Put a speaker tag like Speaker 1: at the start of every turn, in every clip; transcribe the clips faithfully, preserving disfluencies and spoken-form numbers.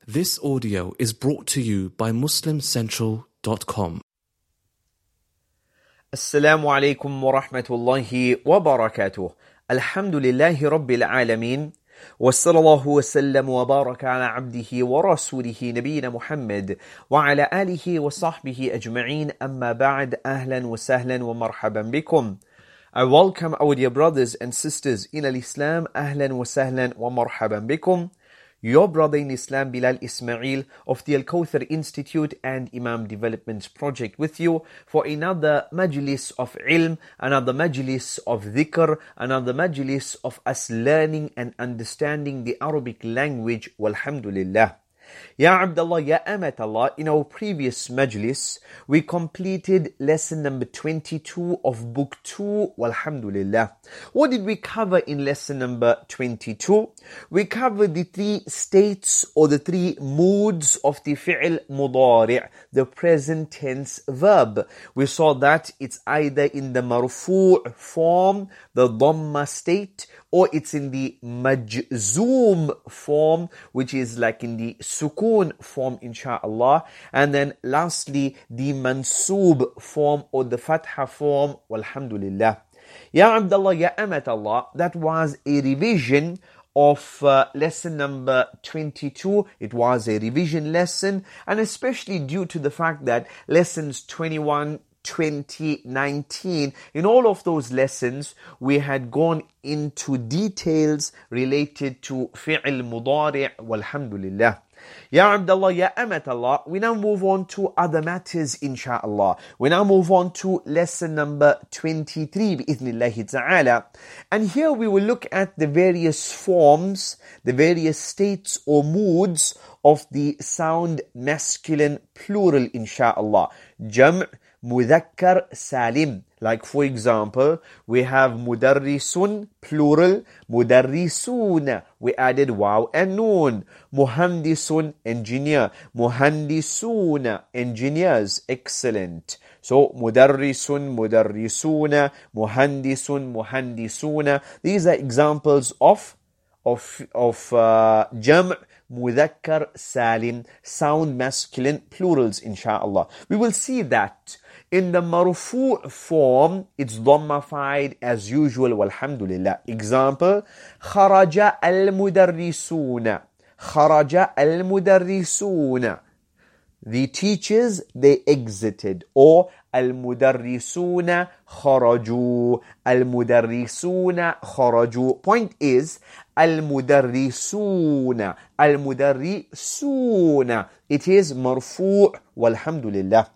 Speaker 1: This audio is brought to you by muslim central dot com.
Speaker 2: Assalamu alaikum wa rahmatullahi wa barakatuh. Alhamdulillahi rabbil alameen. Wa sallallahu wa sallam wa baraka ala abdihi wa rasulihi nabiyyina Muhammad wa ala alihi wa sahbihi ajma'een. Amma ba'd. Ahlan wa sahlan wa marhaban bikum. I welcome our dear brothers and sisters in al-Islam. Ahlan wa sahlan wa marhaban bikum. Your brother in Islam, Bilal Ismail of the Al-Kawthar Institute and Imam Development Project with you for another majlis of ilm, another majlis of dhikr, another majlis of us learning and understanding the Arabic language. Walhamdulillah. Ya Abdullah, Ya Amat Allah, in our previous majlis, we completed lesson number twenty-two of book two, Walhamdulillah. What did we cover in lesson number twenty-two? We covered the three states or the three moods of the fi'l mudari', the present tense verb. We saw that it's either in the marfu' form, the dhamma state, or it's in the majzoom form, which is like in the sukoon form, insha'Allah. And then lastly, the mansoob form or the fatha form, walhamdulillah. Ya Abdullah, Ya Amat Allah, that was a revision of uh, lesson number twenty-two. It was a revision lesson, and especially due to the fact that lessons twenty-one, twenty, nineteen, in all of those lessons, we had gone into details related to fi'l mudari', walhamdulillah. Ya Abdullah, Ya Amat Allah, we now move on to other matters, insha'Allah. We now move on to lesson number twenty-three, bi'ithnillahi ta'ala. And here we will look at the various forms, the various states or moods of the sound masculine plural, insha'Allah. Jam', mudhakkar, salim. Like for example, we have mudarrisun, plural, mudarrisuna. We added waw and noon. Muhandisun, engineer. Muhandisuna, engineers. Excellent. So, mudarrisun, mudarrisuna, muhandisun, muhandisuna. These are examples of, of, of uh, jam', mudhakkar, salim, sound masculine plurals, insha'Allah. We will see that in the marfu' form, it's dhammafied as usual, walhamdulillah. Example, kharaja al-mudarrisuna. Kharaja al-mudarrisuna. The teachers, they exited. Or al-mudarrisuna kharaju. Al-mudarrisuna kharaju. Point is, al-mudarrisuna. Al-mudarrisuna. It is marfu' walhamdulillah.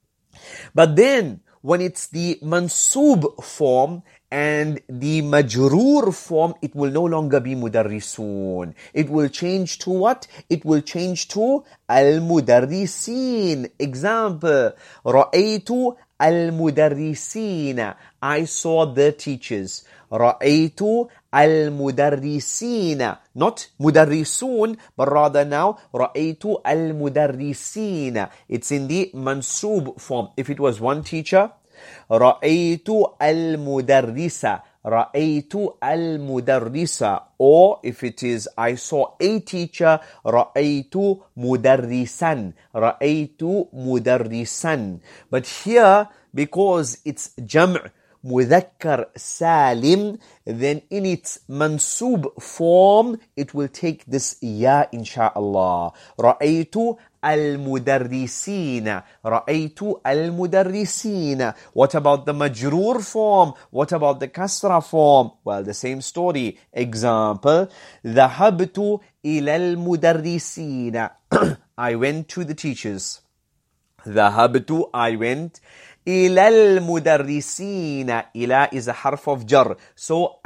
Speaker 2: But then, when it's the mansoob form and the majroor form, it will no longer be mudarrisun. It will change to what? It will change to al-mudarrisin. Example, ra'aytu al-mudarrisina. I saw the teachers. Ra'aytu al-mudarrisina. Not mudarrisun, but rather now, ra'aytu al-mudarrisina. It's in the mansoob form. If it was one teacher, ra'aytu al-mudarrisa. Ra'aytu al-mudarrisa. Or if it is, I saw a teacher, ra'aytu mudarrisan. Ra'aytu mudarrisan. But here, because it's jam' mudhakkar salim, then in its mansoob form, it will take this ya, insha'Allah. Ra'aytu al-mudarrisina. Ra'aytu al-mudarrisina. What about the majroor form? What about the kasra form? Well, the same story. Example, dhahabtu ila al-mudarrisina. I went to the teachers. Dhahabtu, I went. إلى المدرسين. إلى is a harf of jar. So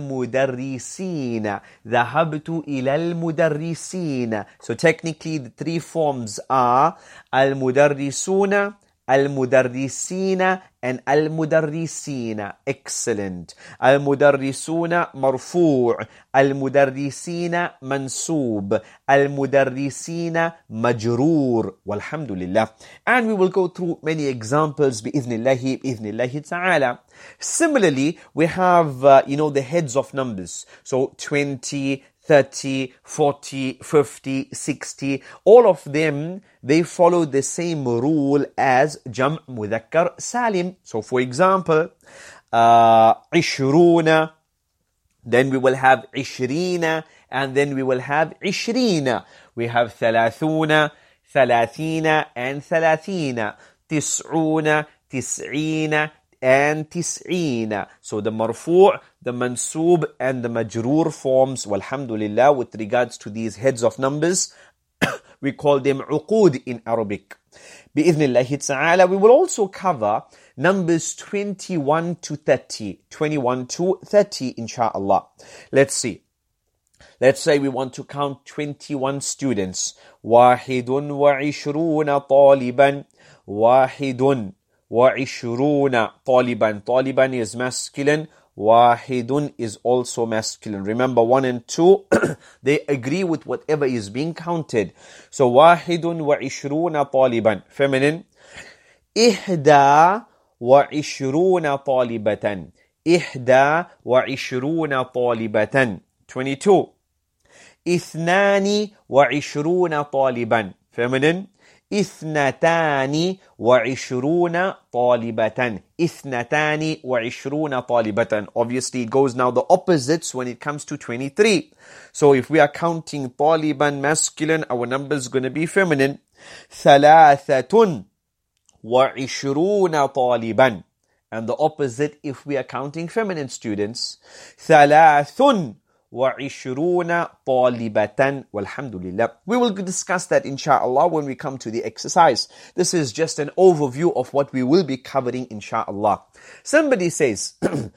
Speaker 2: المدرسين. ذهبت إلى المدرسين. So technically the three forms are المدرسون, المدرسين and المدرسين. Excellent. المدرسون مرفوع, المدرسين منصوب, المدرسين مجرور. والحمد لله. And we will go through many examples بإذن الله بإذن الله تعالى. Similarly, we have uh, you know the heads of numbers. So twenty, thirty, forty, fifty, sixty. All of them, they follow the same rule as Jam' Mudhakkar Salim. So for example, uh, عشرون, then we will have عشرين, and then we will have عشرين. We have ثلاثون, ثلاثين, and ثلاثين. تسعون, تسعين, and tis'een. So the marfu', the mansub, and the majroor forms, walhamdulillah, with regards to these heads of numbers, we call them uqud in Arabic. Bi'idhnillahi ta'ala, we will also cover numbers twenty-one to thirty. twenty-one to thirty, insha'Allah. Let's see. Let's say we want to count twenty-one students. Wahidun wa ishruna taliban. Wahidun وعشرون طالبا. طالبا is masculine. Wahidun is also masculine. Remember, one and two, they agree with whatever is being counted. So wahidun وعشرون طالبا. Feminine. إحدى وعشرون طالبة. إحدى وعشرون طالبة. twenty-two. إثنان وعشرون طالبا. Feminine. اثنتان وعشرون طالبة. اثنتان وعشرون طالبة. Obviously it goes now the opposites when it comes to twenty-three. So if we are counting طالبا masculine, our number is going to be feminine. ثلاثة وعشرون طالبا. And the opposite if we are counting feminine students. ثلاث وعشرون طالبة والحمد لله. We will discuss that inshallah when we come to the exercise. This is just an overview of what we will be covering inshallah. Somebody says,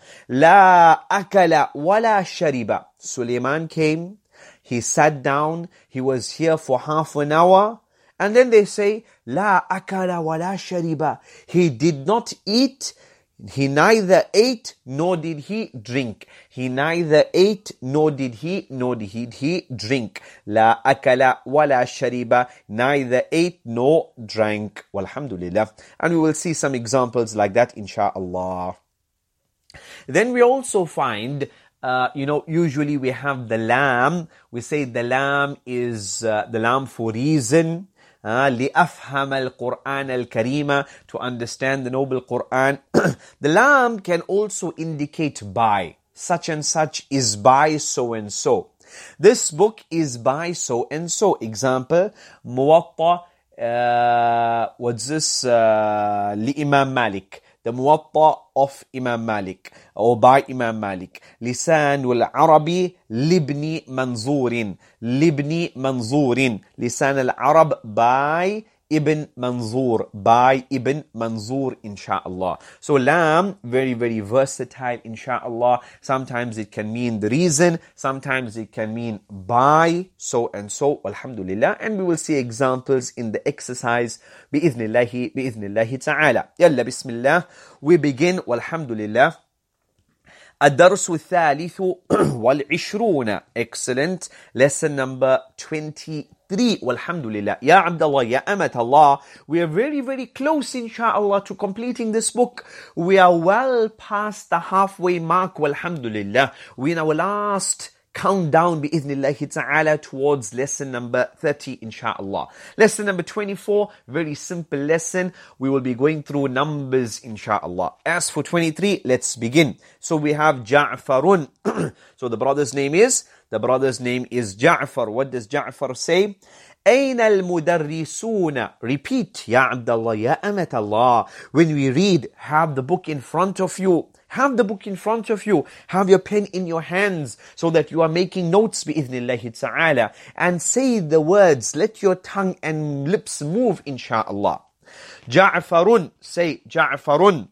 Speaker 2: لا أكل ولا شرب. Suleiman came, he sat down, he was here for half an hour, and then they say, لا أكل ولا شرب. He did not eat, he neither ate nor did he drink. He neither ate nor did he nor did he, he drink. La akala wala shariba. Neither ate nor drank. Walhamdulillah. And we will see some examples like that insha'Allah. Then we also find, uh, you know, usually we have the lam. We say the lam is uh, the lam for reason. Uh, لِأَفْهَمَ الْقُرْآنَ الْكَرِيمَ, to understand the noble Qur'an. The lam can also indicate by. Such and such is by so and so. This book is by so and so. Example, Muwatta, uh, what's this? Uh, لِإِمَام Malik. The Muwatta of Imam Malik, or by Imam Malik. Lisan al-Arabi libni manzurin. Libni manzurin. Lisan al-Arab by Ibn Manzur. By Ibn Manzur, insha'Allah. So lam, very, very versatile, insha'Allah. Sometimes it can mean the reason. Sometimes it can mean by so and so. Alhamdulillah. And we will see examples in the exercise. Bi'idhnillahi, bi'idhnillahi ta'ala. Yalla, bismillah. We begin, walhamdulillah. الدرس الثالث والعشرون. Excellent. Lesson number twenty-three. Walhamdulillah. Ya Abdullah, Ya Amat Allah. We are very, very close, inshallah, to completing this book. We are well past the halfway mark. Walhamdulillah. We're in our last countdown, bi'idhnillahi ta'ala, towards lesson number thirty, insha'Allah. Lesson number twenty-four, very simple lesson. We will be going through numbers, insha'Allah. As for twenty-three, let's begin. So we have Ja'farun. So the brother's name is, the brother's name is Ja'far. What does Ja'far say? أين المدرسون? Repeat, Ya Abdullah, Ya Amat Allah. When we read, have the book in front of you. Have the book in front of you. Have your pen in your hands so that you are making notes bi'idhnillahi ta'ala. And say the words. Let your tongue and lips move, insha'Allah. Ja'farun. Say Ja'farun.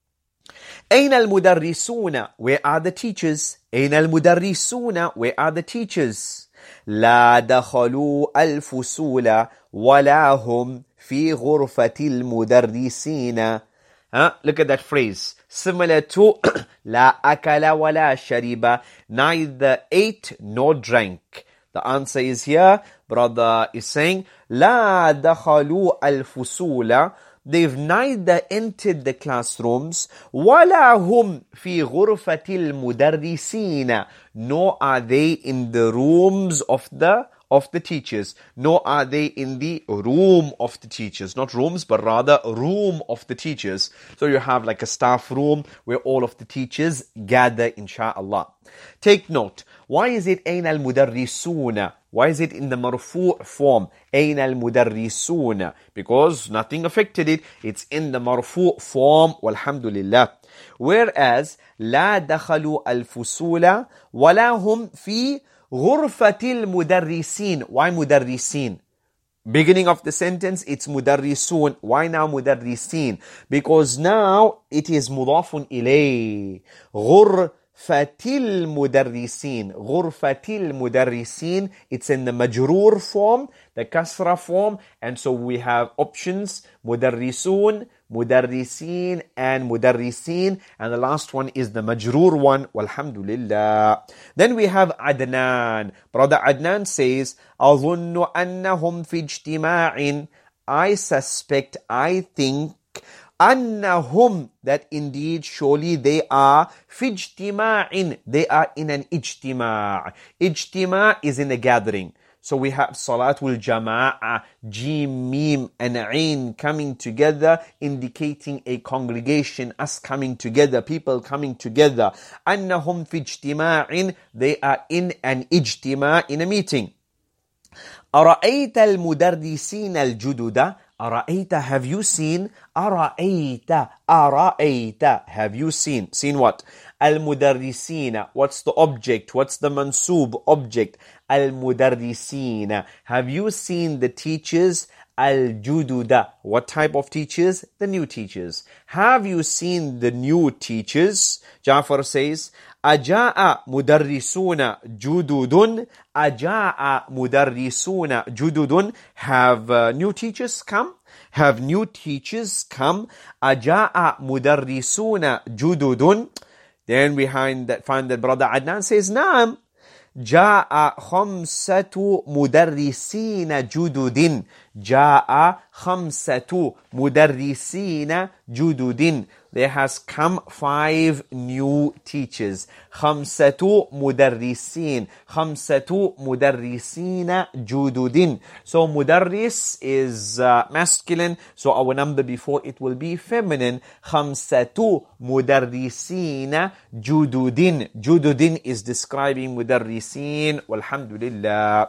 Speaker 2: أين المدرسون? Where are the teachers? أين المدرسون? Where are the teachers? لا دخلوا الفصول ولا هم في غرفة المدرسين. Huh? Look at that phrase. Similar to لا أكل ولا شرب. Neither ate nor drank. The answer is here. Brother is saying لا دخلوا الفصول. they've neither entered the classrooms وَلَا هُمْ فِي غُرْفَةِ الْمُدَرِّسِينَ, nor are they in the rooms of the of the teachers, nor are they in the room of the teachers. Not rooms, but rather room of the teachers. So you have like a staff room where all of the teachers gather, inshaAllah. Take note, why is it أين المدرسون? Why is it in the marfu' form? أين المدرسون? Because nothing affected it. It's in the marfu' form, walhamdulillah. Whereas لا دخلوا الفصول ولا هم في غرفة المدرسين. Why مدرسين? Beginning of the sentence, it's مدرسون. Why now مدرسين? Because now it is مضاف إليه. غرفة المدرسين. غرفة المدرسين. It's in the majroor form, the kasra form, and so we have options: مدرسون, مدرسين, and مدرسين, and the last one is the majroor one, walhamdulillah. Then we have Adnan. Brother Adnan says, أظن أنهم في اجتماع. I suspect, I think, أنهم, that indeed surely they are في اجتماع, they are in an ijtima'. Ijtima' is in a gathering. So we have Salatul Jama'ah, Jim, Mim, and Ain coming together, indicating a congregation, us coming together, people coming together. أنهم في اجتماع, they are in an ijtima', in a meeting. أرأيت المدرسين الجدد. أرأيت, have you seen? أرأيت, أرأيت, have you seen? Seen what? المدرسين. What's the object? What's the mansub object? المدرسين. Have you seen the teachers? الجدد. What type of teachers? The new teachers. Have you seen the new teachers? Ja'far says, أجاء مدرسون جدد. أجاء مدرسون جدد. Have uh, new teachers come? Have new teachers come? أجاء مدرسون جدد. Then we find that, find that brother Adnan says, نعم. جاء خمسة مدرسين جدد. جاء خمسة مدرسين جدد. There has come five new teachers. خمسة مدرسين. خمسة مدرسين جدد. So مدرس is uh, masculine. So our number before it will be feminine. خمسة مدرسين جدد. جدد is describing مدرسين. والحمد لله.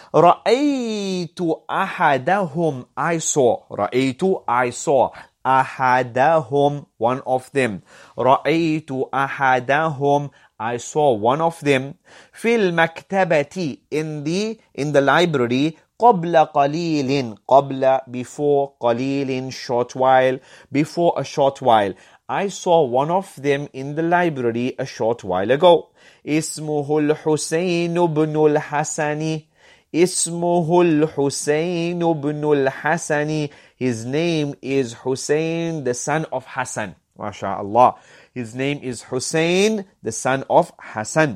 Speaker 2: رأيت أحدهم. I saw. رأيت, I saw. أحدهم, one of them. رأيت أحدهم, I saw one of them. في المكتبة, in the in the library. قبل قليل, قبل, before, قليل, short while, before a short while. I saw one of them in the library a short while ago. اسمه الحسين بن الحسن. اسمه الحسين بن الحسن. His name is Hussein, the son of Hassan. MashaAllah. His name is Hussein, the son of Hassan.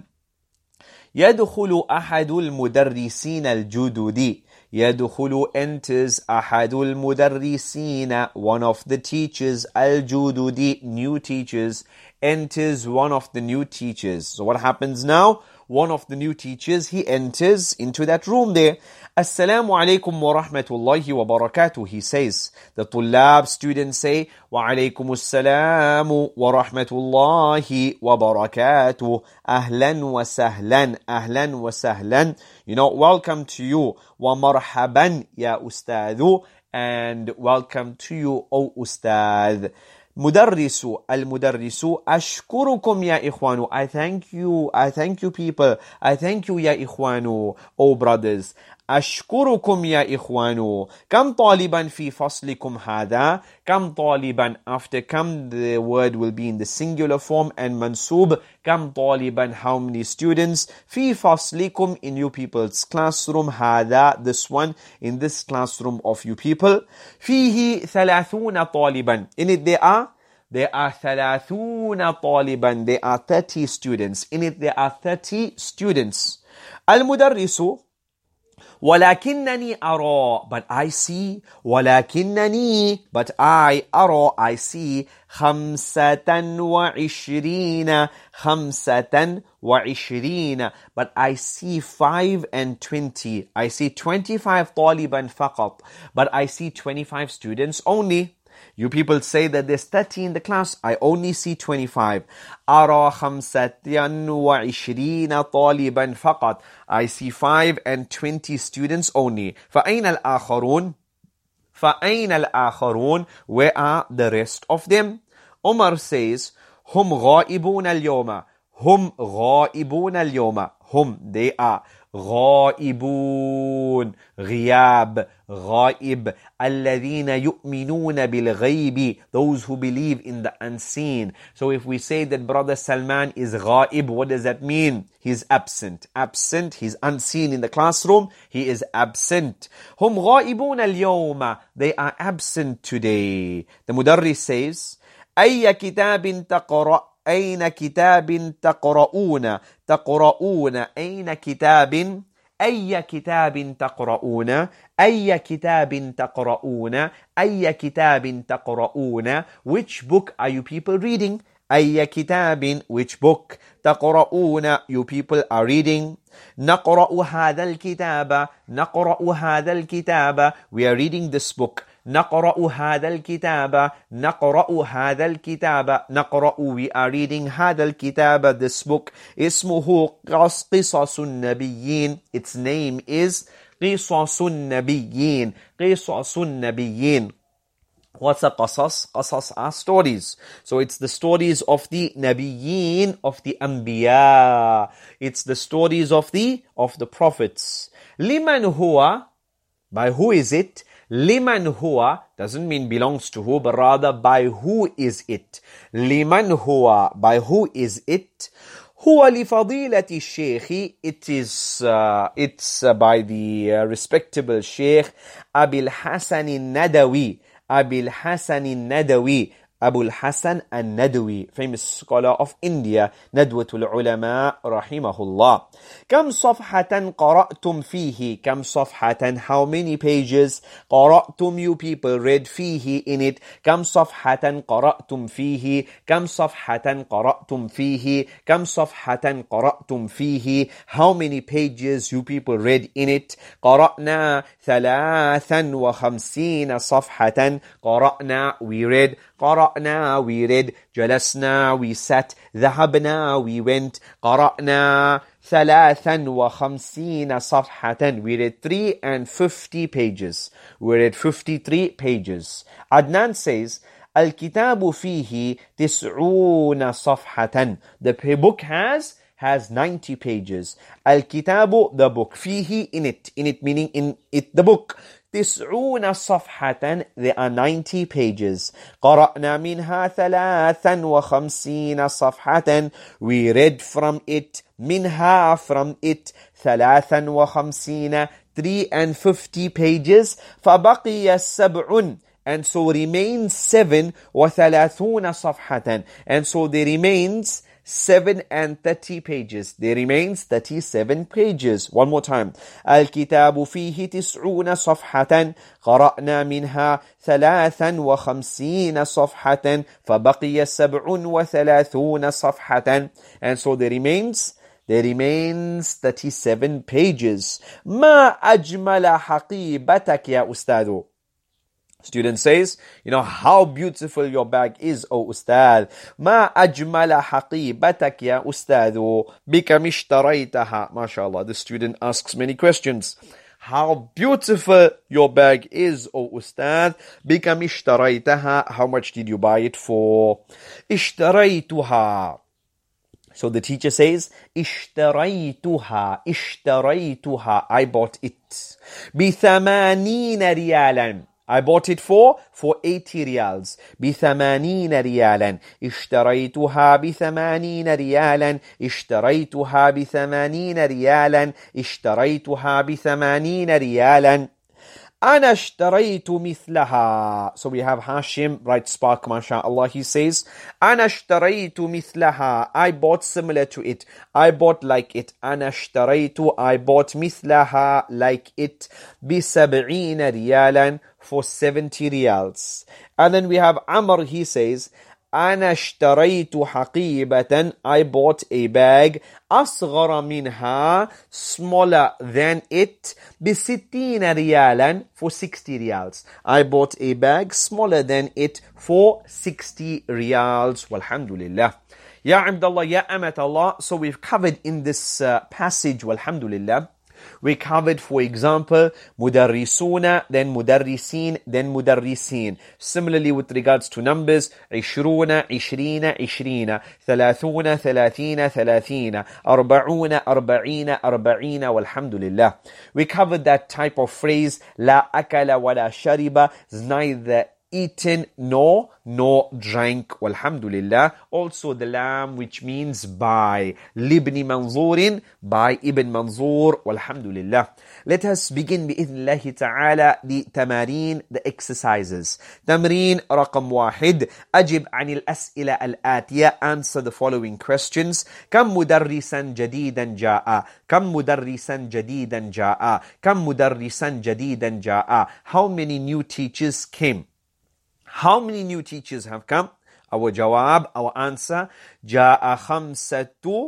Speaker 2: يدخل أحد المدرسين الجدد. يدخل, enters أحد المدرسين, one of the teachers, الجدد, new teachers, enters one of the new teachers. So what happens now? One of the new teachers, he enters into that room there. Assalamu alaikum wa rahmatullahi wa barakatuh. He says, the tullab, students say, wa alaikum assalamu wa rahmatullahi wa barakatuh. Ahlan wa sahlan, ahlan wa sahlan. You know, welcome to you. Wa marhaban ya ustadhu. And welcome to you, O ustad. مدرس المدرس أشكركم يا إخوان. I thank you, I thank you people, I thank you يا إخوان, oh brothers. أشكركم يا إخوان. كم طالبا في فصلكم هذا. كم طالبا, after كم the word will be in the singular form and mansub. كم طالبا, how many students. في فصلكم, in you people's classroom. هذا, this one, in this classroom of you people. فيه ثلاثون طالبا. In it there are There are ثلاثون طالبا. There are thirty students. In it there are thirty students. المدرس ولكنني أرى, but I see. ولكنني, but I أرى, I see. خمسة وعشرين, خمسة وعشرين, but I see five and twenty. I see twenty-five طالبا فقط, but I see twenty-five students only. You people say that there's thirty in the class. I only see twenty-five. أرى خمسة وعشرين طالبا فقط. I see five and twenty students only. فأين الآخرون? فأين الآخرون? Where are the rest of them? Umar says, هم غائبون اليوم. هم غائبون اليوم. هم, they are. غائبون, غياب, غائب. الذين يؤمنون بالغيب, those who believe in the unseen. So if we say that Brother Salman is غائب, what does that mean? He's absent. Absent, he's unseen in the classroom, he is absent. هم غائبون اليوم, they are absent today. The Mudarris says, أي كتاب تقرأ أين كتاب تقرؤون تقرؤون أين كتاب أي كتاب تقرؤون أي كتاب تقرؤون أي كتاب تقرؤون Which book are you people reading? أي كتاب, which book? تقرؤون, you people are reading. نقرأ هذا الكتاب نقرأ هذا الكتاب, we are reading this book. نقرأ هذا الكتاب نقرأ هذا الكتاب نقرأ, we are reading هذا الكتاب, this book. اسمه قصص النبيين, its name is قصص النبيين. قصص النبيين. What's a qasas? Qasas are stories. So it's the stories of the Nabiyyin, of the Anbiya. It's the stories of the of the prophets. Liman huwa, by who is it? Liman huwa doesn't mean belongs to who, but rather by who is it? Liman huwa, by who is it? Huwa li fadilati shaykhi, it is uh, it's uh, by the uh, respectable Shaykh Abil Hasan al-Nadawi. Abil Hasan al-Nadawi, Abul Hasan al-Nadawi, famous scholar of India, Nadwatul Ulama, rahimahullah. كم صفحة قرأتم فيه? كم صفحة, how many pages? قرأتم, you people read, فيه, in it. كم صفحة قرأتم فيه? كم صفحة قرأتم فيه? كم صفحة قرأتم فيه? How many pages you people read in it? قرأنا ثلاثا وخمسين صفحة. قرأنا, we read. قرأنا, we read. جلسنا, we sat. ذهبنا, we went. قرأنا ثلاثا وخمسين صفحة. We read three and fifty pages. We read fifty-three pages. Adnan says, الكتاب فيه تسعون صفحة. The book has has ninety pages. الكتاب, the book. فيه, in it. In it meaning in it, the book. تسعون صفحة, there are ninety pages. قرأنا منها ثلاثا وخمسين صفحة. We read from it. منها, from it. ثلاثا وخمسين, three and fifty pages. فبقي السبع, and so remains seven. وثلاثون صفحة, and so there remains seven and thirty pages. There remains thirty-seven pages. One more time. الكتاب فيه تسعون صفحة. قرأنا منها ثلاثا وخمسين صفحة. فبقي سبع وثلاثون صفحة. And so there remains There remains thirty-seven pages. ما أجمل حقيبتك يا أستاذ. Student says, you know, how beautiful your bag is, O Ustad. ما أجمل حقيبتك يا أستاذ. بكم اشتريتها. MashaAllah, the student asks many questions. How beautiful your bag is, O Ustad. بكم اشتريتها. How much did you buy it for? اشتريتها. So the teacher says, اشتريتها. اشتريتها. I bought it. بثمانين ريالا. I bought it for for eighty riyals. بثمانين ريالا. اشتريتها بثمانين ريالا. اشتريتها بثمانين ريالا. اشتريتها بثمانين ريالا. أنا اشتريت مثلها. So we have Hashim, bright spark, mashallah. He says, أنا اشتريت مثلها. I bought similar to it. I bought like it. أنا اشتريت. I bought مثلها, like it. بسبعين ريالا, for seventy riyals. And then we have Amr, he says, أنا اشتريت حقيبة. I bought a bag. أصغر منها, smaller than it. بستين ريالا, for sixty riyals. I bought a bag smaller than it for sixty riyals. Walhamdulillah. Ya Abdullah, Ya Amat Allah. So we've covered in this uh, passage, walhamdulillah. We covered, for example, mudarrisuna, then mudarrisin, then mudarrisin. Similarly, with regards to numbers, عشرون, عشرين, عشرين, ثلاثون, ثلاثين, ثلاثين, أربعون, أربعين, أربعين, والحمد لله. We covered that type of phrase, لا أكل ولا شرب, is neither eaten nor nor drank, walhamdulillah. Also the lam, which means by, libni manzurin, by Ibn Manzur, walhamdulillah. Let us begin bi'idhnillahi ta'ala the tamarin, the exercises. Tamrin raqam wahid, ajib anil as'ila al-atiya, answer the following questions. Kam mudarrisan jadidan ja'a, kam mudarrisan jadidan ja'a, kam mudarrisan jadidan ja'a. How many new teachers came? How many new teachers have come? Our jawab, our answer, جاء خمسة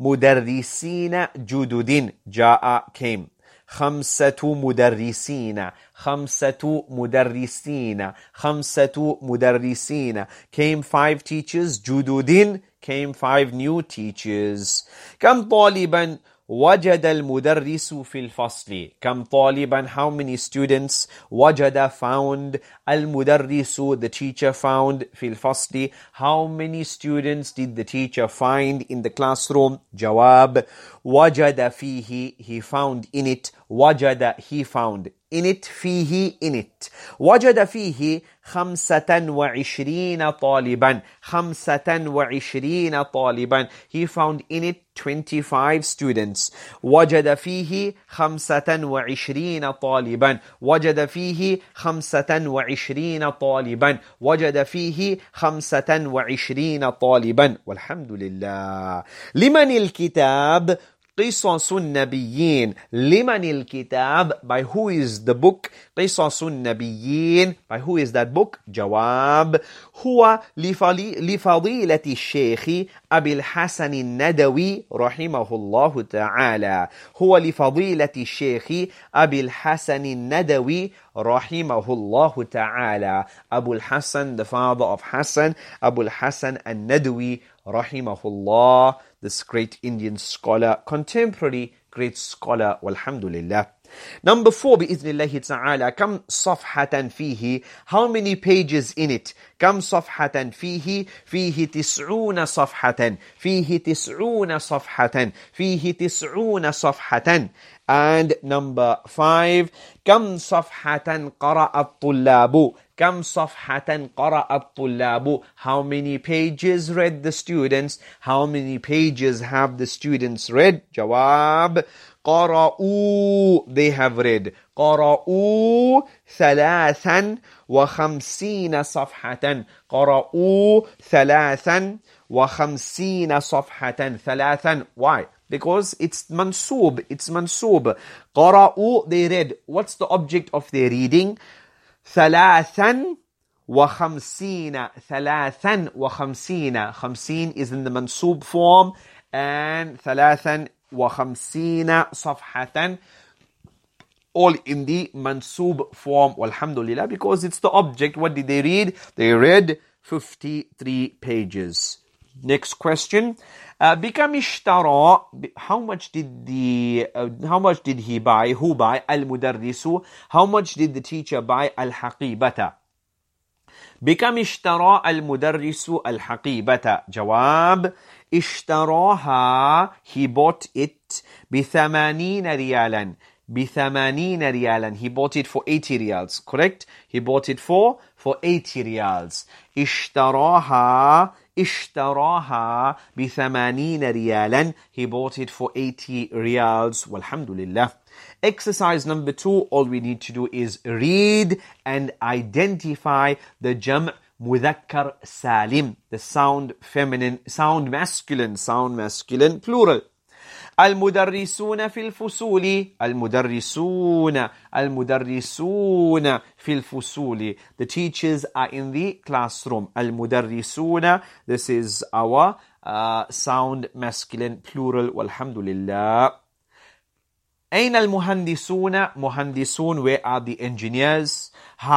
Speaker 2: مدرسين جدد. جاء came. خمسة مدرسين. خمسة مدرسين. خمسة مدرسين. Came five teachers. جدد. Came five new teachers. كم طالبا وجد المدرس في الفصل. كم طالبا, how many students. وجد, found. المدرس, the teacher, found. في الفصل, how many students did the teacher find in the classroom? جواب, وجد فيه, he found in it. وجد, he found in it. فيه, in it. وجد فيه خمسة وعشرين طالبا. خمسة وعشرين طالبا. He found in it twenty-five students. وجد فيه خمسة وعشرين طالبا. وجد فيه خمسة وعشرين طالبا. وجد فيه خمسة وعشرين طالبا. والحمد لله. لمن الكتاب؟ قصص النبيين. لمن الكتاب, by who is the book? قصص النبيين, by who is that book? جواب, هو لفضيلة الشيخ أبي الحسن الندوي رحمه الله تعالى. هو لفضيلة الشيخ أبي الحسن الندوي رحمه الله تعالى. Abu al-Hasan, the father of Hassan, Abu al-Hasan al-Nadwi rahimahullah, this great Indian scholar, contemporary great scholar, walhamdulillah. Number four, bi'idhnillahi ta'ala, kam safhatan fihi, how many pages in it? Kam safhatan fihi, fihi tis'una safhatan, fihi tis'una safhatan, fihi tis'una safhatan. And number five, kam safhatan qara'a at-tullabu, kam safhatan qara'a at-tullabu, how many pages read the students? How many pages have the students read? Jawab, qara'u, they have read. qara'u thalathan wa khamsina safhatan. qara'u thalathan wa khamsina safhatan. Thalathan, why? Because it's mansoob, it's mansoob. qara'u, they read. What's the object of their reading? Thalathan wa khamsina. Thalathan wa khamsina. Khamsin is in the mansoob form, and thalathan wa khamsina safhatan, all in the mansoob form, walhamdulillah, because it's the object. What did they read? They read fifty-three pages. Next question. Uh, Bikam ishtara, how much did the, uh, how much did he buy? Who buy? Al-mudarrisu. How much did the teacher buy? Al-haqibata. Bikam ishtara al-mudarrisu al-haqibata. Jawab, ishtaraha, he bought it, bithamanina riyalan. Bithamanina riyalan. He bought it for eighty riyals. Correct? He bought it for, for eighty riyals. Ishtaraha, ishtaraha bithamanina riyalan. He bought it for eighty riyals. Walhamdulillah. Exercise number two, all we need to do is read and identify the jam' mudhakkar salim, the sound feminine, sound masculine, sound masculine plural. المدرسون في الفصول المدرسون المدرسون في الفصول. The teachers are in the classroom. المدرسون, this is our uh, sound masculine plural. والحمد لله. أين المهندسون؟ مهندسون, where are the engineers?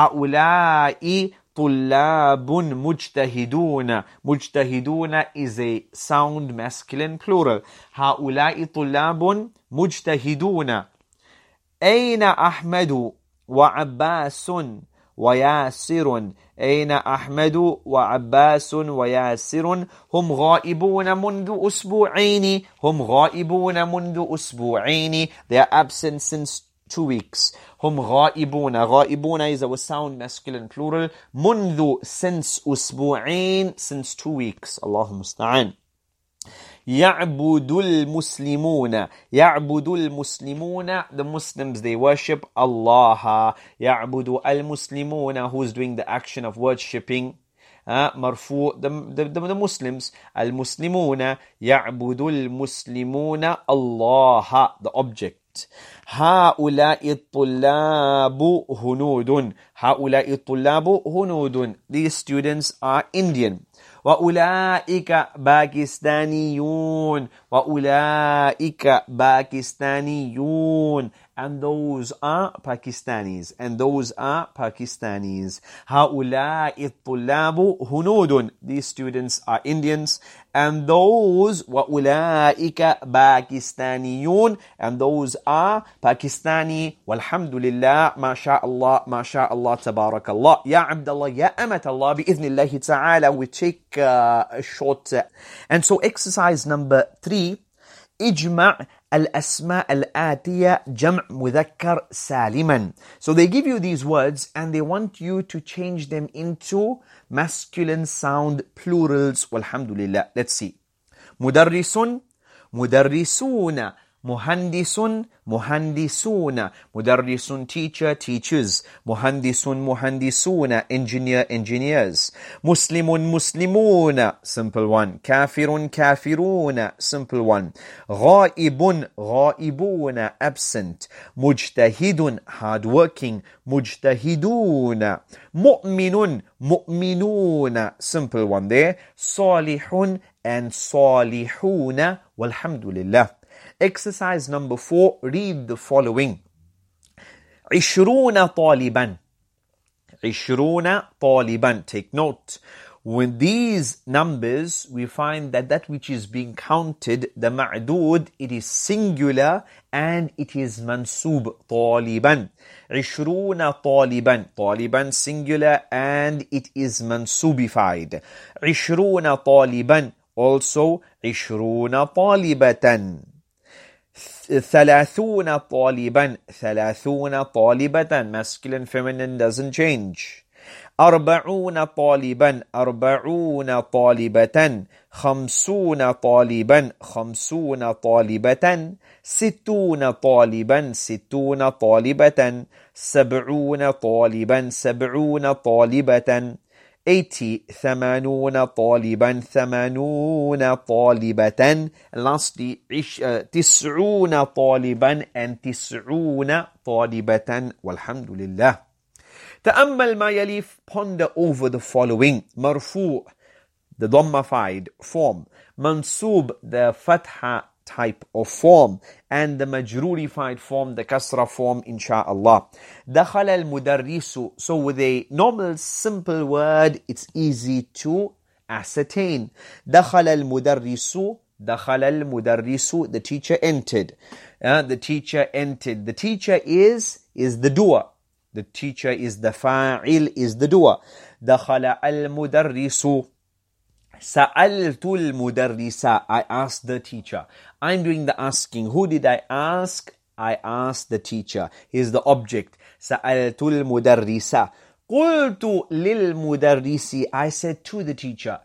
Speaker 2: هؤلاء طلاب مجتهدون. مجتهدون is a sound masculine plural. هؤلاء طلاب مجتهدون. أين أحمد وعباس وياسر؟ أين أحمد وعباس وياسر؟ هم غائبون منذ أسبوعين. هم غائبون منذ أسبوعين. They are absent since two weeks. هم غائبون. غائبون is our sound masculine plural. منذ since أسبوعين, since two weeks. الله المستعان. يعبد المسلمون. يعبد المسلمون. The Muslims, they worship Allah. يعبد المسلمون, who is doing the action of worshipping. Uh, مرفوع, the, the, the, the Muslims. المسلمون. يعبد المسلمون الله, the object. هؤلاء الطلاب هنود. هؤلاء الطلاب هنود. These students are Indian. وأولئك باكستانيون. وأولئك باكستانيون. And those are Pakistanis. And those are Pakistanis. هؤلاء الطلاب هنود. These students are Indians. And those وأولئك باكستانيون. And those are Pakistani. والحمد لله. ما شاء الله. ما شاء الله. تبارك الله. يا عبد الله. يا أمة الله. بإذن الله تعالى. We take uh, a short. Uh, and so exercise number three. اجمع الأسماء الآتية جمع مذكر سالما. So they give you these words and they want you to change them into masculine sound plurals. والحمد لله. Let's see. مدرس مدرسون. مهندس مهندسون. مدرس teacher, teachers. مهندس مهندسون. engineer, engineers. مسلم مسلمون. simple one. كافر كافرون. simple one. غائب غائبون. absent. مجتهد hard working. مجتهدون. مؤمن مؤمنون. simple one there. صالح and صالحون. والحمد لله. Exercise number four, read the following. عشرون طالبا. عشرون طالبا. Take note. With these numbers, we find that that which is being counted, the ma'dood, it is singular and it is mansoob. طالبا. عشرون طالبا. طالبا singular and it is mansoobified. عشرون طالبا. Also, عشرون طالبة. ثلاثون طالبا. ثلاثون طالبة. Masculine, feminine doesn't change. أربعون طالبا. أربعون طالبة. خمسون طالبا. خمسون طالبة. ستون طالبا. ستون طالبة. سبعون طالبا. سبعون طالبة. eighty, ثمانون طالبا. ثمانون طالبة. And lastly, uh, تسعون طالبا and تسعون طالبة. والحمد لله. تأمل ما يلي. Ponder over the following. مرفوع, the dhammified form. Mansoob, the fatha type of form, and the majrurified form, the kasra form, insha'Allah. دخل المدرس. So with a normal simple word, it's easy to ascertain. دخل المدرس. دخل المدرس. The teacher entered. Uh, the teacher entered. The teacher is, is the doer. The teacher is the fa'il, is the doer. دخل المدرس. سألت المدرس. I asked the teacher. I'm doing the asking. Who did I ask? I asked the teacher. Here's the object. سألت المدرس. قلت للمدرس. I said to the teacher.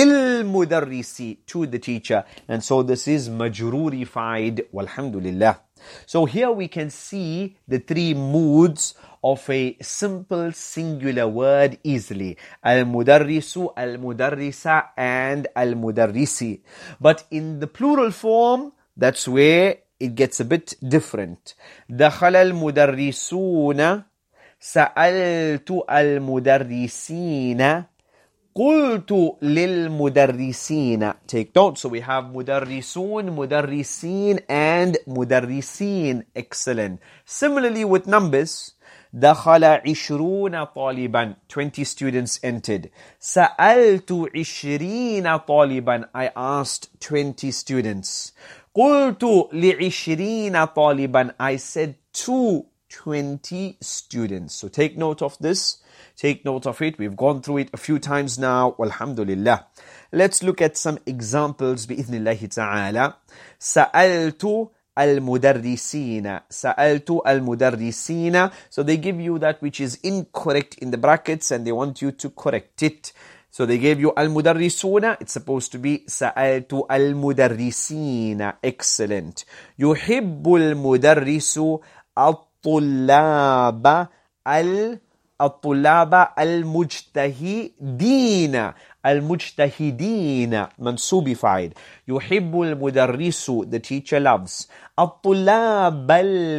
Speaker 2: للمدرس. To the teacher. And so this is majrurified. والحمد لله. So here we can see the three moods of a simple singular word easily. Al-mudarrisu, al-mudarrisa, and al-mudarrisi. But in the plural form, that's where it gets a bit different. دخل المدرسون, سألت المدرسين, قلت للمدرسين. Take note. So we have mudarrisun, mudarrisin, and mudarrisin. Excellent. Similarly with numbers, دخل عشرون طالبا. twenty students entered. سألت عشرين طالبا. I asked twenty students. قلت لعشرين طالبا. I said to twenty students. So take note of this. Take note of it. We've gone through it a few times now. Alhamdulillah. Let's look at some examples بإذن الله تعالى. سألت المدرسين. سألت المدرسين. So they give you that which is incorrect in the brackets and they want you to correct it. So they gave you al-mudarrisuna. It's supposed to be سألت المدرسين. Excellent. يحب المدرس الطلاب ال الطلاب المجتهدين. المجتهدين منصوبified. يحب المدرس, the teacher loves. الطلاب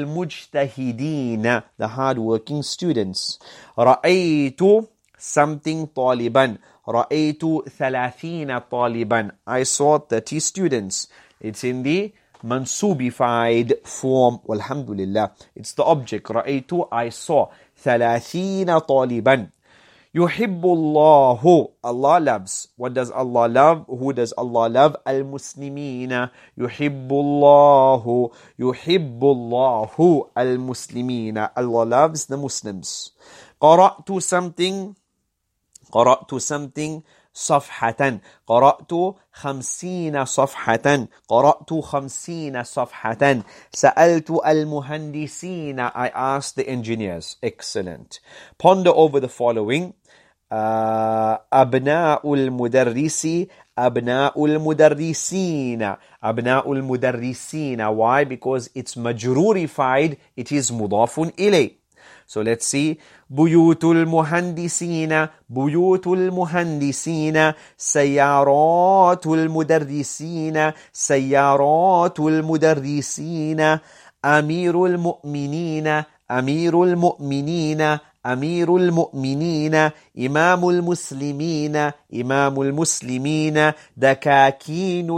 Speaker 2: المجتهدين, the hard-working students. رأيت something طالبا. رأيت ثلاثين طالبا. I saw thirty students. It's in the mansubified form. Walhamdulillah. It's the object. رأيت, I saw. ثلاثين طالبا. يحب الله, Allah loves. What does Allah love? Who does Allah love? المسلمين. يحب الله. يحب الله المسلمين. Allah loves the Muslims. قرأت something. قرأت something. صفحة. قرأت خمسين صفحة. قرأت خمسين صفحة. سألت المهندسين. I asked the engineers. Excellent. Ponder over the following. Uh, أبناء المدرس. أبناء المدرسين. أبناء المدرسين. Why? Because it's majrurified. It is مضاف إليه. So let's see. بيوت المهندسين. بيوت المهندسين. سيارات المدرسين. سيارات المدرسين. أمير المؤمنين. أمير المؤمنين. أمير المؤمنين. إمام المسلمين. إمام المسلمين. دكاكين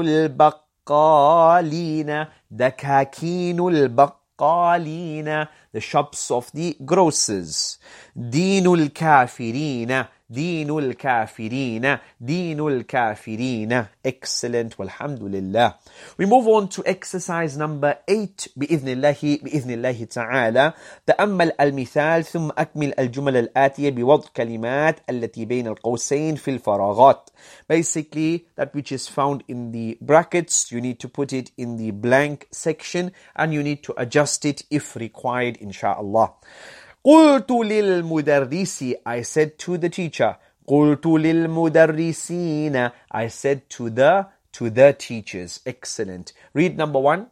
Speaker 2: البقالين. دكاكين البقالين. قالين, the shops of the grocers. دين الكافرين. دين الكافرين. دين الكافرين. Excellent. Walhamdulillah. We move on to exercise number eight. بإذن الله بإذن الله تعالى. تأمل المثال ثم أكمل الجمل الآتية بوضع كلمات التي بين القوسين في الفراغات. Basically, that which is found in the brackets, you need to put it in the blank section and you need to adjust it if required, inshallah. قلت للمدرس. I said to the teacher. قلت للمدرسين. I said to the to the teachers. Excellent. Read number one.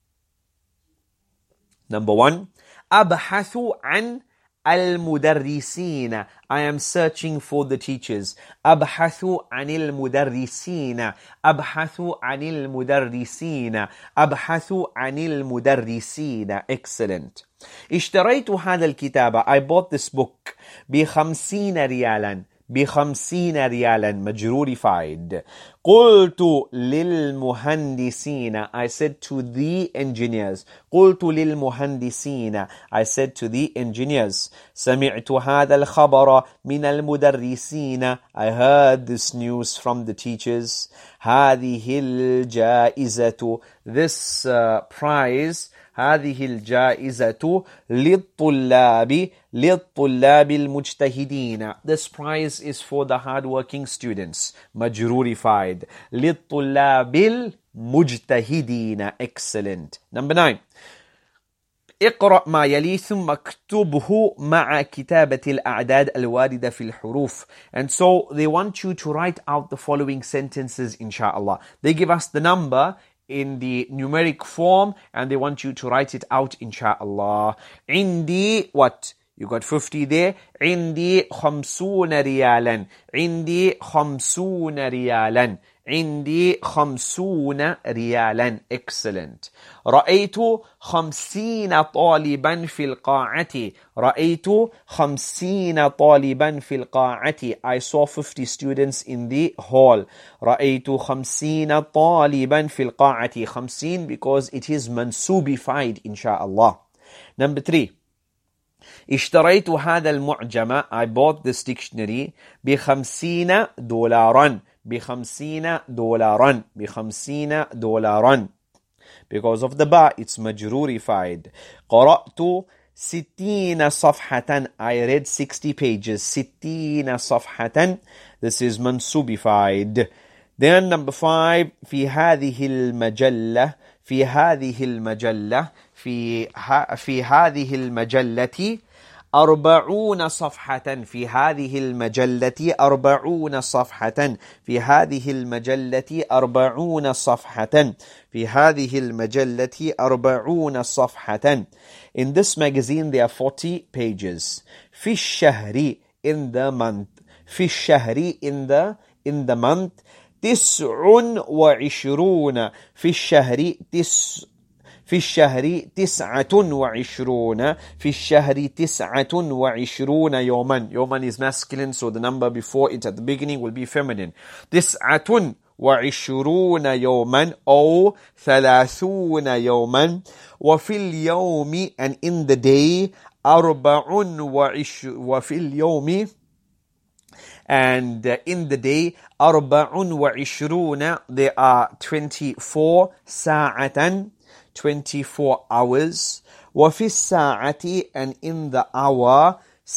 Speaker 2: Number one. أبحث عن المدرسين. I am searching for the teachers. أبحث عن المدرسين. أبحث عن المدرسين. أبحث عن المدرسين. Excellent. اشتريت هذا الكتاب. I bought this book بخمسين ريالا. بخمسين ريالا majrurified. قلت للمهندسين. I said to the engineers. قلت للمهندسين. I said to the engineers. سمعت هذا الخبر من المدرسين. I heard this news from the teachers. هذه الجائزة. This uh, prize. هذه الجائزة للطلاب للطلاب المجتهدين. This prize is for the hard-working students. majrurified. للطلاب المجتهدين. Excellent. Number nine. اقرأ ما يلي ثم اكتبه مع كتابة الأعداد الواردة في الحروف. And so they want you to write out the following sentences, inshallah. They give us the number in the numeric form, and they want you to write it out, inshallah. Indi, what? You got fifty there. Indi khamsuna riyalan. Indi khamsuna riyalan. عندي خمسون ريالا. Excellent. رأيت خمسين طالبا في القاعة. رأيت خمسين طالبا في القاعة. I saw fifty students in the hall. رأيت خمسين طالبا في القاعة. خمسين because it is منسوبified inshallah. Number three. اشتريت هذا المعجم. I bought this dictionary بخمسين دولارا. بخمسين دولارا. بخمسين دولارا. Because of the ba, it's majrurified. قرأت ستين صفحة. I read sixty pages. ستين صفحة. This is mansubified. Then number five. في هذه المجلة. في هذه المجلة. في, ها في هذه المجلة أربعون صفحة. في هذه المجلة أربعون صفحة. في هذه المجلة أربعون صفحة. في هذه المجلة أربعون صفحة. In this magazine there are forty pages. في الشهر in the month. في الشهر in the in the month. تسع وعشرون. في الشهر تسع في الشهر تسعة وعشرون. في الشهر تسعة وعشرون يوما. يوما is masculine, so the number before it at the beginning will be feminine. تسعة وعشرون يوما أو ثلاثون يوما. وفي اليوم and in the day أربع وعش وفي اليوم and uh, in the day أربع وعشرون. There are twenty-four ساعة. twenty-four hours. وفي الساعة and in the hour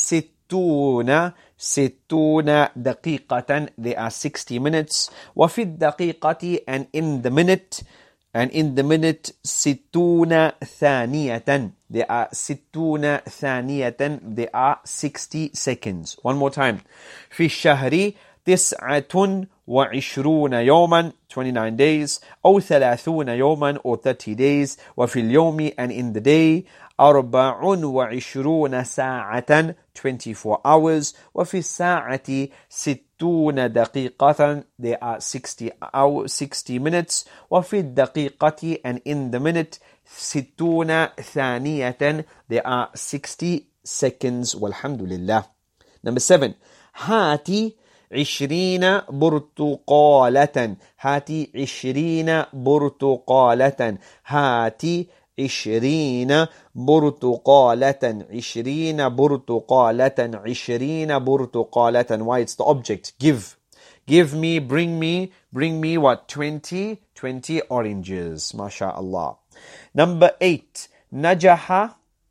Speaker 2: ستون. ستون دقيقة. There are sixty minutes. وفي الدقيقة and in the minute and in the minute ستون ثانية. There are ستون ثانية. There are sixty seconds. One more time. في الشهر تسعة وعشرون يوما twenty-nine days أو ثلاثون يوما or thirty days. وفي اليوم and in the day أربع وعشرون ساعة twenty-four hours. وفي الساعة ستون دقيقة. There are sixty hours, sixty minutes. وفي الدقيقة and in the minute ستون ثانية. There are sixty seconds. والحمد لله. Number seven. هاتي عشرين برتقالة. هاتي عشرين برتقالة. هاتي عشرين برتقالة. عشرين برتقالة. عشرين برتقالة. Why? It's the object. Give. Give me, bring me, bring me what? twenty, twenty oranges. MashaAllah. Number eight. نجح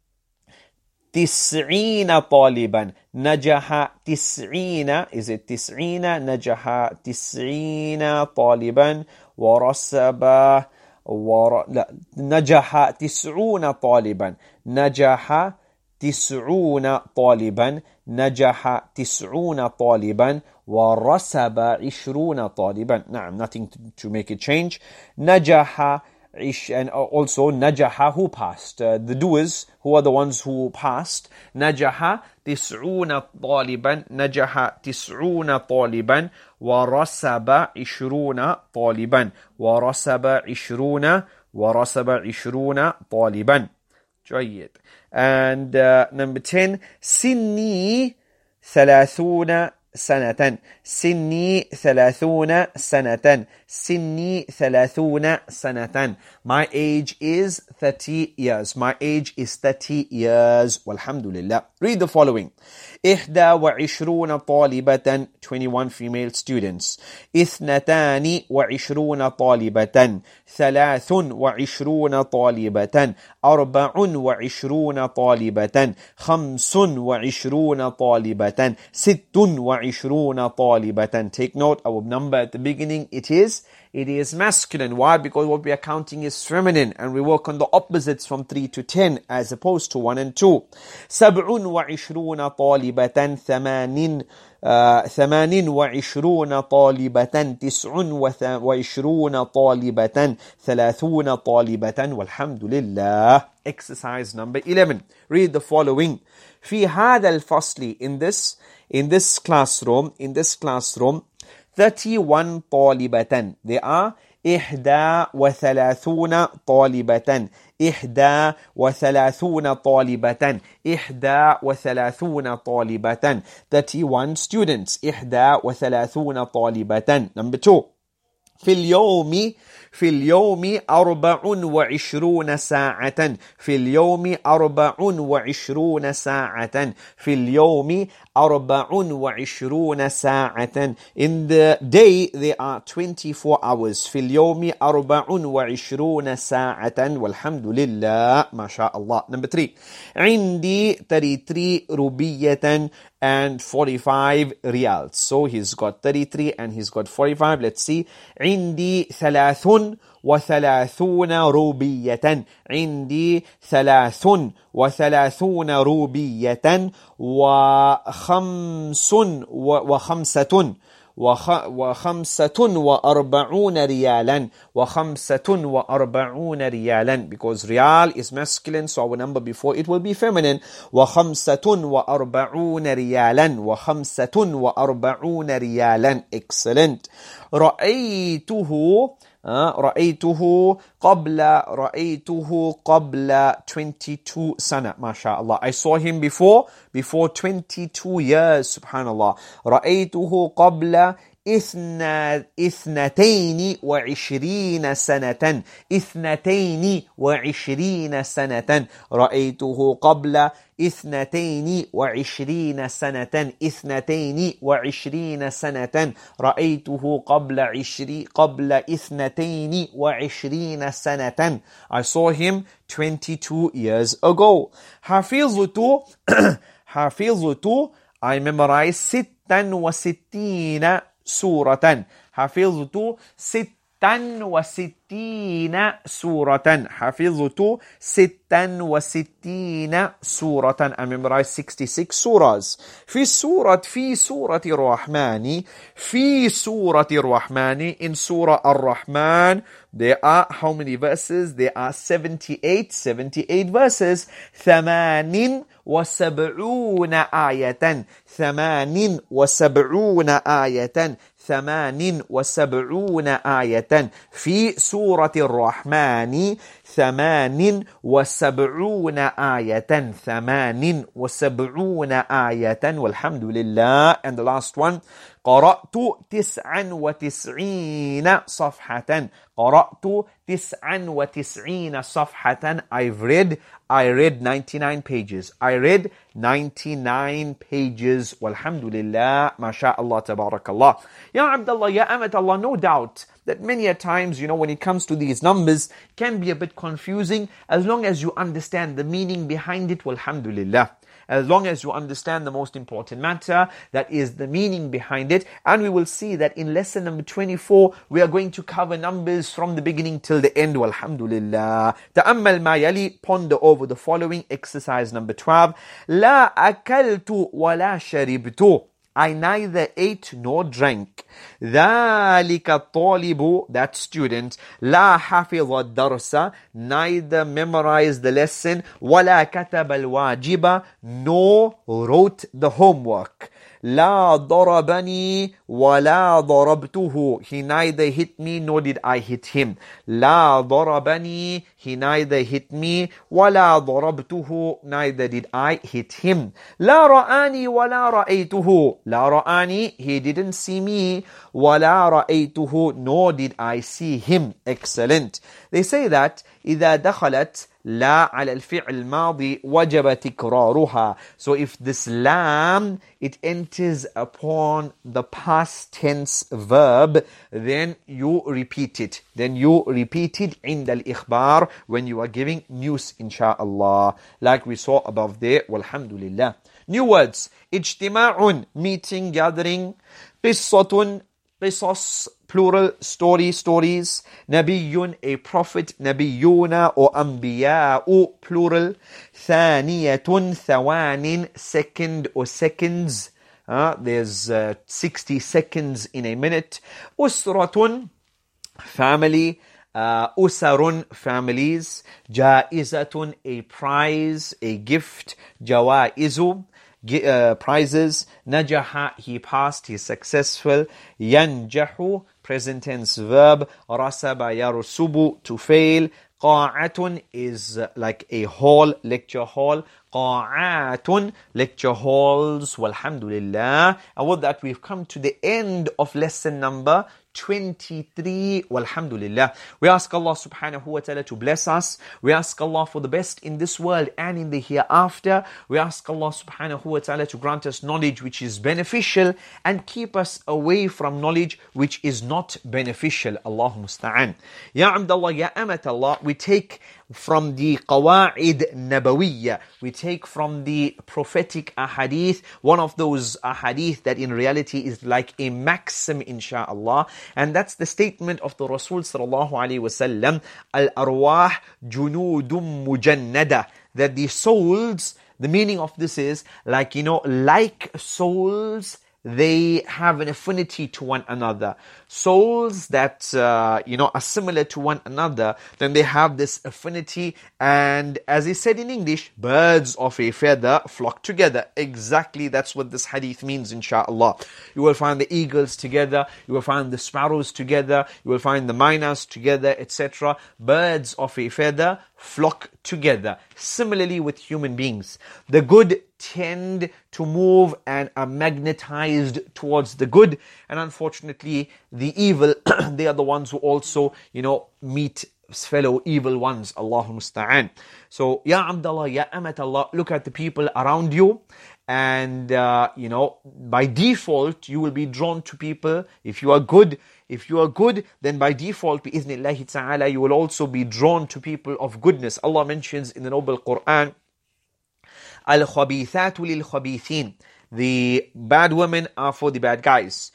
Speaker 2: تسعين طالبا. نجح تسعين. Is it تسعين? نجح تسعين طالبا. ورسب ور... لا. نجح تسعون طالبا. نجح تسعون طالبا. نجح تسعون طالبا. ورسب عشرون طالبا. نعم, nothing to, to make it change. نجح and also نجح, who passed. Uh, the doers, who are the ones who passed. نجح تسعون طالبا. نجح تسعون طالبا. ورسب عشرون طالبا. ورسب عشرون. ورسب عشرون طالبا. جيد. And uh, number ten. سني ثلاثون سنة. سني ثلاثون سنة. سني ثلاثون سنة. My age is thirty years. My age is thirty years. والحمد لله. Read the following. إحدى وعشرون طالبة. twenty-one female students. اثنتان وعشرون طالبة. ثلاث وعشرون طالبة. أربع وعشرون طالبة. خمس وعشرون طالبة. ست وعشرون طالبة. Take note, our number at the beginning, it is it is masculine. Why? Because what we are counting is feminine, and we work on the opposites from three to ten as opposed to one and two. سبع وعشرون طالبة ثمان ثمان وعشرون طالبة تسع وعشرون طالبة ثلاثون طالبة والحمد لله. Exercise number eleven. Read the following. في هذا الفصل, in this in this classroom in this classroom thirty-one طالبة. There are إحدى وثلاثون طالبة. إحدى وثلاثون طالبة. إحدى وثلاثون طالبة. thirty-one students. إحدى وثلاثون طالبة. Number two. في اليوم في اليوم أربع وعشرون ساعة. في اليوم أربع وعشرون ساعة. في اليوم أربع وعشرون ساعة. In the day there are twenty-four hours. في اليوم أربع وعشرون ساعة والحمد لله. ما شاء الله. Number three. عندي thirty-three روبية and forty-five riyals. So he's got thirty-three and he's got forty-five. Let's see. عندي ثلاث وثلاثون روبية. عندي ثلاث وثلاثون روبية وخمس وخمسة وخ وخمسة وأربعون ريالا. وخمسة وأربعون ريالا. Because ريال is masculine, so our number before it will be feminine. وخمسة وأربعون ريالا. وخمسة وأربعون ريالا. Excellent. رأيته رأيته قبل رأيته قبل twenty-two سنة. ما شاء الله. I saw him before before twenty-two years. Subhanallah. رأيته قبل إثنى إثنتين وعشرين سنة. إثنتين وعشرين سنة. رأيته قبل اثنتين وعشرين سنة. اثنتين وعشرين سنة. رأيته قبل عشري قبل اثنتين وعشرين سنة. I saw him twenty-two years ago. حفظت حفظت I memorized ستا وستين سورة. حفظت ستا وستين سورة. حفظت ستا وستين سورة. I memorized sixty-six surahs. في السورة في سورة الرحمن في سورة الرحمن in Surah Ar-Rahman there are how many verses? There are seventy-eight seventy-eight verses. ثمان وسبعون آية. ثمان وسبعون آية. ثمان وسبعون آية. في سورة الرحمن ثمان وسبعون آية. ثمان وسبعون آية والحمد لله. And the last one. قرأت تسعا وتسعين صفحة. قرأت تسعا وتسعين صفحة. I've read I read ninety-nine pages. I read ninety-nine pages. Walhamdulillah. MashaAllah. Tabarakallah. Ya Abdullah, Ya Amat Allah, no doubt that many a times, you know, when it comes to these numbers, can be a bit confusing. As long as you understand the meaning behind it, walhamdulillah. As long as you understand the most important matter, that is the meaning behind it. And we will see that in lesson number twenty-four, we are going to cover numbers from the beginning till the end. Walhamdulillah. Ta'ammal ma yali, ponder over the following. Exercise number twelve. La akaltu wa la sharibtu. I neither ate nor drank. ذلك الطالب, that student, لا حفظ الدرس, neither memorized the lesson, ولا كتب الواجب, nor wrote the homework. لا ضربني ولا ضربته. He neither hit me nor did I hit him. لا ضربني. He neither hit me ولا ضربته. Neither did I hit him. لا رآني ولا رأيته. لا رآني. He didn't see me. ولا رأيته. Nor did I see him. Excellent. They say that إذا دخلت لا على الفعل الماضي وجب تكرارها. So if this lam, it enters upon the past tense verb, then you repeat it. Then you repeat it عند الإخبار, when you are giving news, inshaAllah. Like we saw above there, walhamdulillah. New words. اجتماع, meeting, gathering. قصة, قصص, plural, story, stories. نبي, a prophet. نبيون or أنبياء, plural. ثانية, ثوان, second or seconds. Uh, there's uh, sixty seconds in a minute. أسرة, family. Uh, أسر, families. جائزة, a prize, a gift. جوائز, Uh, prizes. نجح, he passed, he's successful. ينجح, present tense verb. رسب, يرسب, to fail. قاعة is like a hall, lecture hall. قاعات, lecture halls. Walhamdulillah. And with that, we've come to the end of lesson number twenty-three. Walhamdulillah. We ask Allah subhanahu wa ta'ala to bless us. We ask Allah for the best in this world and in the hereafter. We ask Allah subhanahu wa ta'ala to grant us knowledge which is beneficial and keep us away from knowledge which is not beneficial. Allahu musta'an. Ya Abdullah, Ya Amat Allah, we take from the Qawa'id Nabawiyya, we take from the prophetic ahadith, one of those ahadith that in reality is like a maxim, insha'Allah, and that's the statement of the Rasul sallallahu alayhi wa sallam, Al-Arwah Junudum Mujannada, that the souls, the meaning of this is like, you know, like souls, they have an affinity to one another. Souls that, uh, you know, are similar to one another, then they have this affinity. And as he said in English, birds of a feather flock together. Exactly, that's what this hadith means, inshallah. You will find the eagles together. You will find the sparrows together. You will find the miners together, et cetera. Birds of a feather flock together. Similarly with human beings. The good tend to move and are magnetized towards the good, and unfortunately the evil, they are the ones who also, you know, meet fellow evil ones. Allahu musta'an. So, Ya Abdullah, Ya Amat Allah, look at the people around you, and uh, you know, by default you will be drawn to people. If you are good, if you are good, then by default, bi'iznillahi ta'ala, you will also be drawn to people of goodness. Allah mentions in the Noble Quran, Al-Khabithatu lil-Khabithin. The bad women are for the bad guys.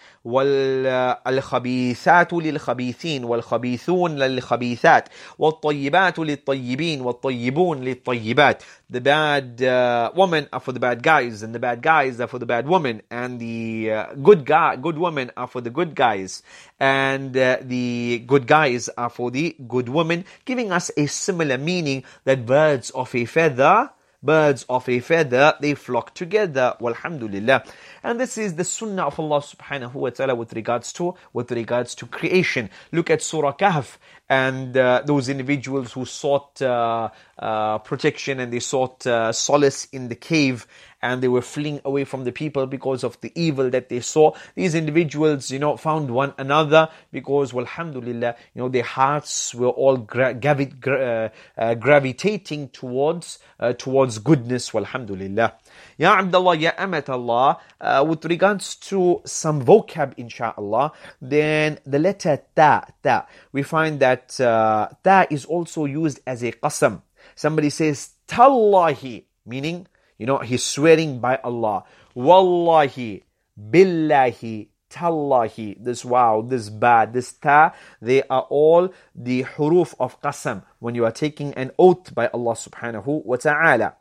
Speaker 2: وَالْخَبِيثَاتُ لِلْخَبِيثِينَ وَالْخَبِيثُونَ لِلْخَبِيثَاتِ وَالطَّيِّبَاتُ لِلطَّيِّبِينَ وَالطَّيِّبُونَ لِلطَّيِّبَاتِ. The bad uh, women are for the bad guys, and the bad guys are for the bad women, and the uh, good guy, good women are for the good guys, and uh, the good guys are for the good women, giving us a similar meaning that birds of a feather Birds of a feather, they flock together. Walhamdulillah. And this is the sunnah of Allah subhanahu wa ta'ala with regards to with regards to creation. Look at Surah Kahf and uh, those individuals who sought uh, uh, protection and they sought uh, solace in the cave, and they were fleeing away from the people because of the evil that they saw. These individuals, you know, found one another because, walhamdulillah, you know, their hearts were all gra- gavi- gra- uh, uh, gravitating towards uh, towards goodness, walhamdulillah. Ya Abdullah, Ya Amat Allah, uh, with regards to some vocab, insha'Allah, then the letter ta, ta, we find that uh, ta is also used as a qasam. Somebody says, Tallahi, meaning, you know, he's swearing by Allah. Wallahi, billahi, tallahi. This wow, this ba, this ta, they are all the huruf of qasam when you are taking an oath by Allah subhanahu wa ta'ala.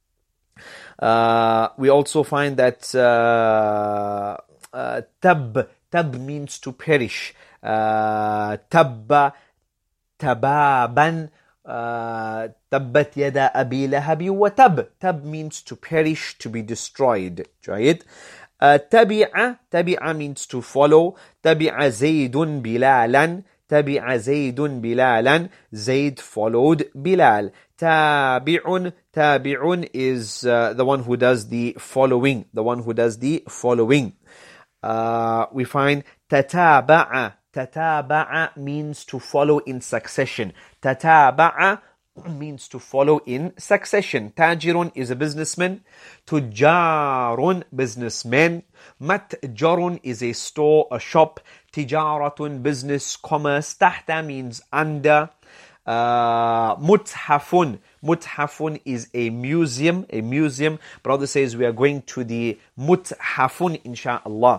Speaker 2: Uh, we also find that uh, uh, tab, tab means to perish. Uh, tabba, tababan, Uh, tabbat yada abi lahabi wa tab. Tab means to perish, to be destroyed. Right? Uh, tabi'a, tabi'a means to follow. Tabi'a Zaydun Bilalan. Tabi'a Zaydun Bilalan. Zayd followed Bilal. Tabi'un, tabi'un is uh, the one who does the following. The one who does the following. Uh, we find tataba'a. Tataba'a means to follow in succession. Tataba'a means to follow in succession. Tajirun is a businessman. Tujarun, businessman. Matjarun is a store, a shop. Tijaratun, business, commerce. Tahta means under. Uh, muthafun. Muthafun is a museum. A museum. Brother says we are going to the muthafun, insha'Allah.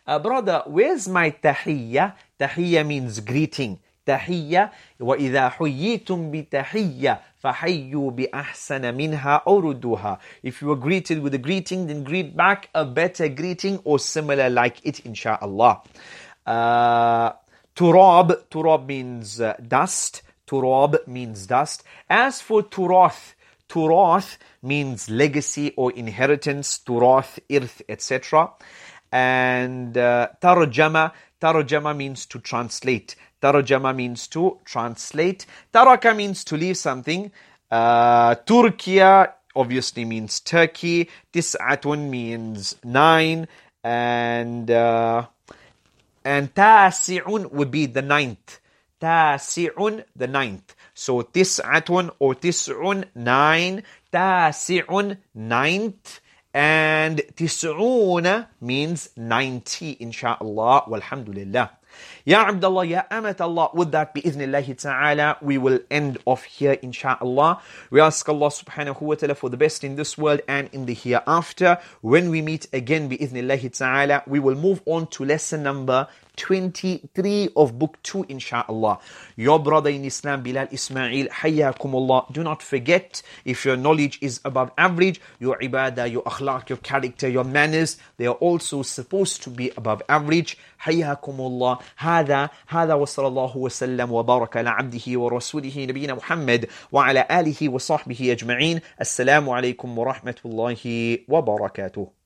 Speaker 2: uh, brother, where's my tahiyya? Tahiyya means greeting. Tahiyya, وَإِذَا حُيِّيتُمْ بِتَحِيَّةٍ فَحَيُّوا بِأَحْسَنَ مِنْهَا أَوْ رُدُّوهَا. If you were greeted with a greeting, then greet back a better greeting or similar like it, insha'Allah. Uh, turab, turab means uh, dust. Turab means dust. As for turath, turath means legacy or inheritance. Turath, irth, et cetera. And uh, tarjama, tarjama means to translate. Tarjama means to translate. Taraka means to leave something. Uh, Turkiya obviously means Turkey. Tis'atun means nine. And uh, and tasi'un would be the ninth. Tasi'un, the ninth. So tis'atun or tis'un, nine. Tasi'un, ninth. And tis'una means ninety, insha'Allah, walhamdulillah. Ya Abdullah, Ya Amat Allah, with that, bi'idhnillahi ta'ala, we will end off here, insha'Allah. We ask Allah subhanahu wa ta'ala for the best in this world and in the hereafter. When we meet again, bi'idhnillahi ta'ala, we will move on to lesson number twenty-three of book two, insha'Allah. Your brother in Islam, Bilal Ismail, hayyakumullah. Do not forget, if your knowledge is above average, your ibadah, your akhlaq, your character, your manners, they are also supposed to be above average. Hayyakumullah. هذا هذا وصلى الله وسلم وبارك على عبده ورسوله نبينا محمد وعلى آله وصحبه أجمعين. السلام عليكم ورحمة الله وبركاته.